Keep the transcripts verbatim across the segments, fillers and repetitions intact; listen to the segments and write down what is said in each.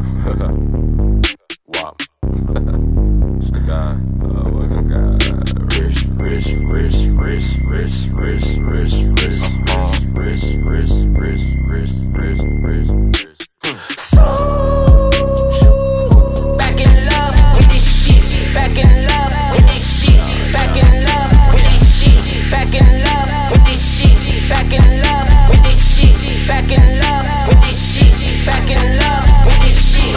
Wow. It's the guy. Oh my God. Rich, rich, rich, rich, rich, rich, rich, rich, rich, rich, rich, rich, rich, rich, rich. So back in love with this shit. Back in love with this shit. Back in love with this shit. Back in love with this shit. Back in love with this shit. Back in love with this shit. Back in love with this shit.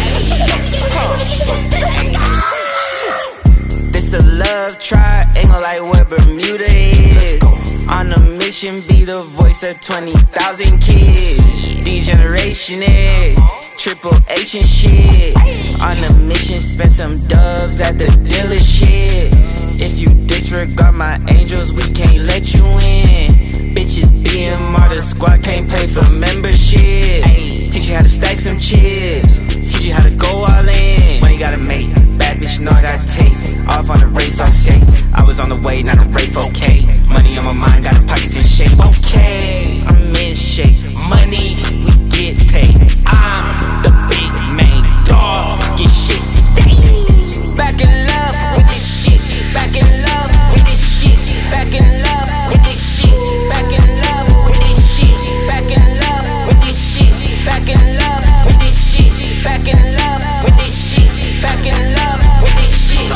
This a love triangle like where Bermuda is. On a mission, be the voice of twenty thousand kids. Degeneration is Triple H and shit. On a mission, spend some dubs at the dealership. If you disregard my angels, we can't let you in. Bitches B M R, the squad can't pay for membership. Teach you how to stack some chips. Teach you how to go all in. Money gotta make. Bad bitch know I gotta take. Off on the Wraith, I say. I was on the way, not the Wraith, okay. Money on my mind, got the pockets in shape, okay. I'm in shape. Money, we get paid. I'm the big main dog. Get shit stayed. Back in love with this shit. Back in love with this shit. Back in love with this shit. Back in love with this shit. Back in love with this shit. Back in love with this shit. Back in love with this shit. Back in love with this shit.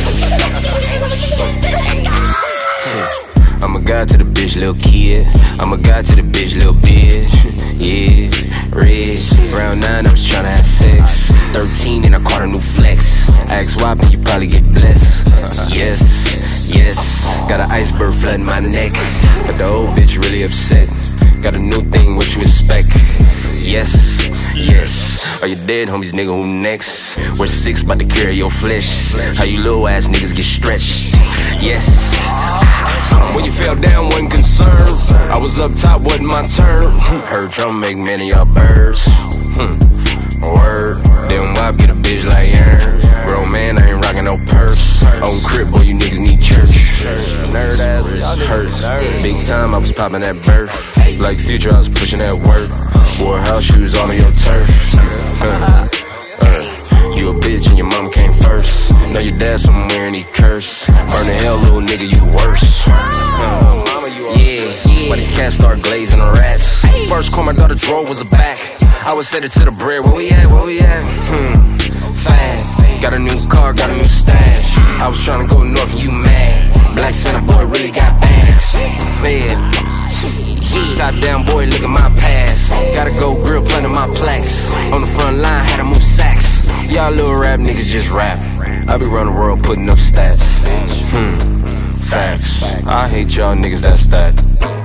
I'm a god to the bitch, little kid. I'm a god to the bitch, little bitch. Yeah, rich. Round nine, I was tryna have sex. Thirteen, and I caught a new flex. Ask why, but you probably get blessed. Yes, yes. Got an iceberg flooding my neck. But the old bitch really upset. Got a new thing, what you expect? Yes, yes. Are you dead, homies, nigga, who next? We're six, about to carry your flesh. How you little ass niggas get stretched? Yes. When you fell down, wasn't concerned. I was up top, wasn't my turn. Heard drum make many of y'all birds. Hmm. Word. Then wop get a bitch like Aaron. Grown man, I ain't rockin' no purse. On crib, boy, you niggas need church. Nerd ass, hurt. Big time, I was poppin' that birth. Like Future, I was pushing that work. Wore house shoes all on your turf. Uh, uh, you a bitch and your mama came first. Know your dad somewhere and he curse. Burn the hell, little nigga, you worse. Uh, yeah, why these cats start glazing the rats? First car my daughter drove was a back. I was headed to the bread. Where we at? Where we at? Hmm, fat. Got a new car, got a new stash. I was trying to go north and you mad. Black Santa boy really got bags. Fed. Top down boy, look at my past. Gotta go grill, planting my plaques. On the front line, had to move sacks. Y'all little rap niggas just rap. I be around the world putting up stats. Hmm, facts. I hate y'all niggas, that's that.